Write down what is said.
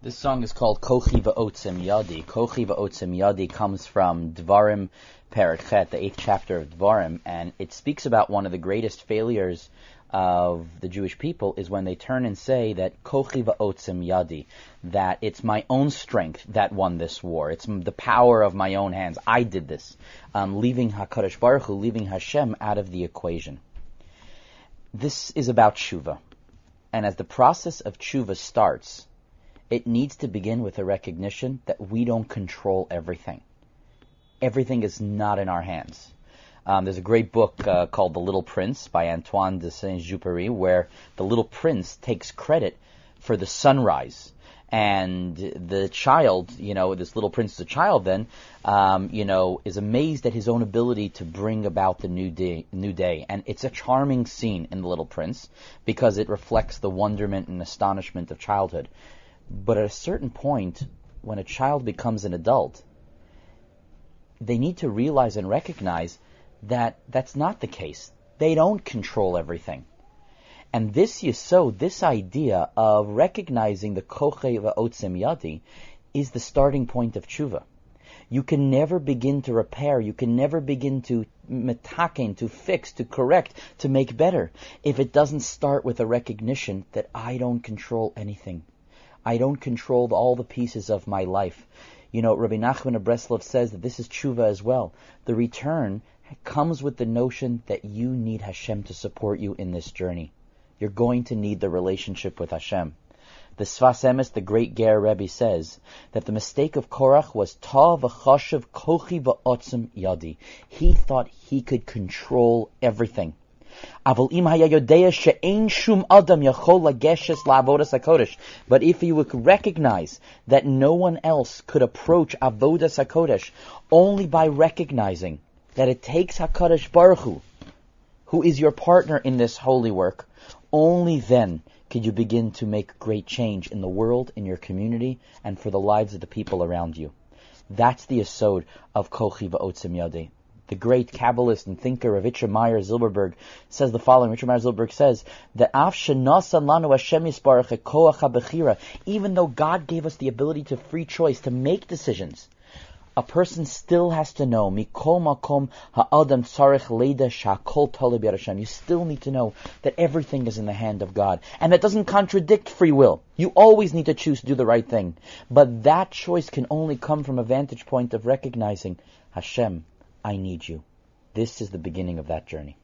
This song is called Kochi V'Otzim Yadi. Kochi V'Otzim Yadi comes from Dvarim Perek Chet, the 8th chapter of Dvarim, and it speaks about one of the greatest failures of the Jewish people is when they turn and say that Kochi V'Otzim Yadi, that it's my own strength that won this war. It's the power of my own hands. I did this. Leaving HaKadosh Baruch Hu, leaving Hashem out of the equation. This is about tshuva. And as the process of tshuva starts, it needs to begin with a recognition that we don't control everything. Everything is not in our hands. There's a great book called The Little Prince by Antoine de Saint-Exupéry, where the little prince takes credit for the sunrise. And the child, this little prince is a child then, is amazed at his own ability to bring about the new day. And it's a charming scene in The Little Prince because it reflects the wonderment and astonishment of childhood. But at a certain point, when a child becomes an adult, they need to realize and recognize that that's not the case. They don't control everything. And this yesod, this idea of recognizing the Kochi V'Otzim Yadi, is the starting point of tshuva. You can never begin to repair, you can never begin to metaken, to fix, to correct, to make better, if it doesn't start with a recognition that I don't control anything. I don't control all the pieces of my life. Rabbi Nachman of Breslov says that this is tshuva as well. The return comes with the notion that you need Hashem to support you in this journey. You're going to need the relationship with Hashem. The Sfas Emes, the great Ger Rebbe, says that the mistake of Korach was ta v'chashav kochi v'otzim yadi. He thought he could control everything. But if you would recognize that no one else could approach Avodas HaKodesh only by recognizing that it takes HaKadosh Baruch Hu, who is your partner in this holy work, only then can you begin to make great change in the world, in your community, and for the lives of the people around you. That's the yesod of Kochi V'Otzim Yadi. The great Kabbalist and thinker Ravitcher Meyer Zilberberg says the following. Ravitcher Meyer Zilberberg says that Af shenasan lanu Hashem yisbarach koach habechira, even though God gave us the ability to free choice, to make decisions, a person still has to know mikol makom ha'adam tzarich leida shakol tolei b'yad Hashem. You still need to know that everything is in the hand of God, and that doesn't contradict free will. You always need to choose to do the right thing, but that choice can only come from a vantage point of recognizing Hashem, I need you. This is the beginning of that journey.